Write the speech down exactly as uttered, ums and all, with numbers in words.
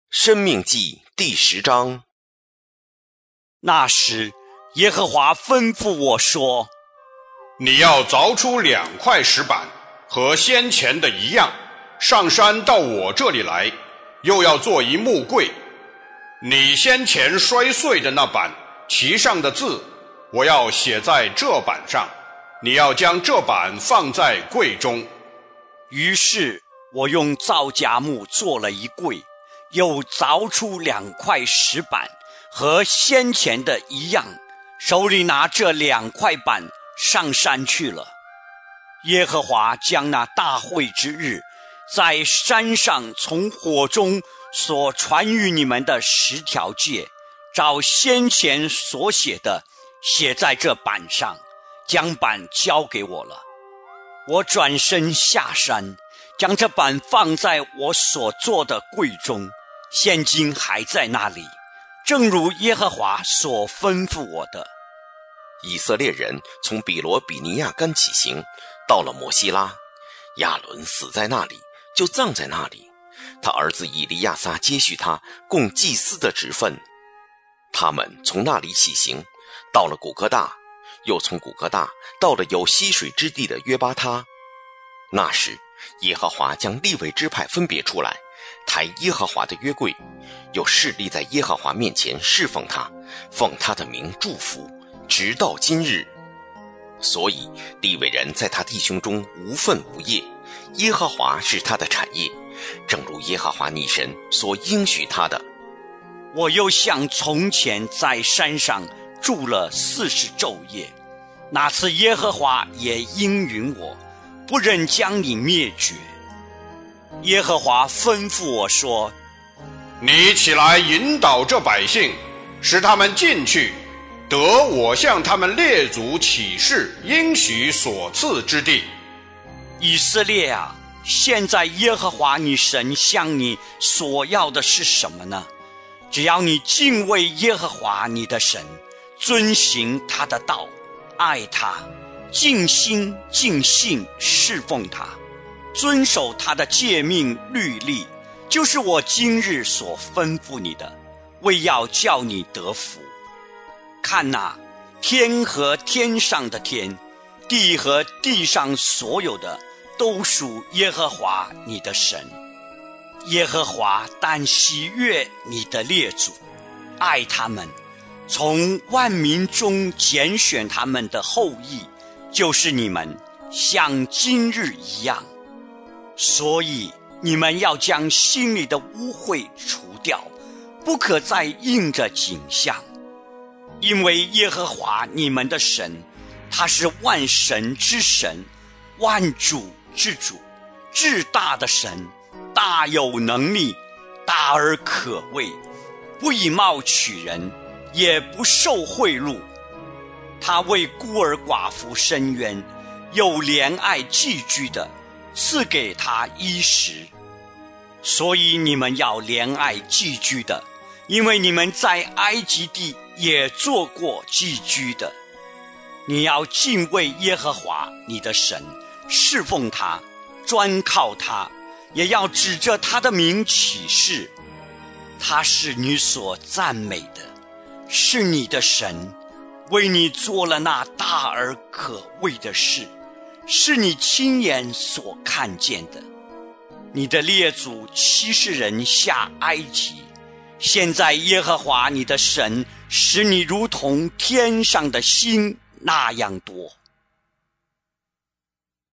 申命记第十章。 那时，耶和华吩咐我说： 你要凿出两块石板，和先前的一样，上山到我这里来，又要做一木柜。你先前摔碎的那板，其上的字，我要写在这板上。你要将这板放在柜中。 于是我用皂荚木做了一柜，又凿出两块石板，和先前的一样，手里拿这两块板上山去了。耶和华将那大会之日，在山上从火中所传与你们的十条诫，照先前所写的，写在这板上，将板交给我了。我转身下山，将这板放在我所做的柜中，现今还在那里，正如耶和华所吩咐我的。 以色列人从比罗比尼亚干起行，到了摩西拉，亚伦死在那里，就葬在那里。他儿子以利亚撒接续他，供祭司的职分。他们从那里起行，到了古哥大，又从古哥大到了有溪水之地的约巴他。那时耶和华将利未支派分别出来，抬耶和华的约柜，又侍立在耶和华面前侍奉他，奉他的名祝福，直到今日。所以利未人在他弟兄中无分无业，耶和华是他的产业，正如耶和华你神所应许他的。 我又像从前在山上住了四十昼夜，那次耶和华也应允我，不忍将你灭绝。耶和华吩咐我说： 你起来引导这百姓，使他们进去，得我向他们列祖起誓应许所赐之地。 以色列啊，现在耶和华你神向你所要的是什么呢？只要你敬畏耶和华你的神，遵行他的道，爱他，尽心尽性侍奉他，遵守他的诫命律例，就是我今日所吩咐你的，为要叫你得福。看哪，天和天上的天，地和地上所有的，都属耶和华你的神。耶和华但喜悦你的列祖，爱他们，从万民中拣选他们的后裔，就是你们，像今日一样。所以你们要将心里的污秽除掉，不可再应着景象。因为耶和华你们的神，他是万神之神，万主之主，至大的神，大有能力，大而可畏，不以貌取人，也不受贿赂。他为孤儿寡妇伸冤，有怜爱寄居的，赐给他衣食。所以你们要怜爱寄居的，因为你们在埃及地也做过寄居的。你要敬畏耶和华你的神，侍奉他，专靠他，也要指着他的名起誓。他是你所赞美的，是你的神，为你做了那大而可畏的事，是你亲眼所看见的。你的列祖七十人下埃及，现在耶和华你的神使你如同天上的星那样多。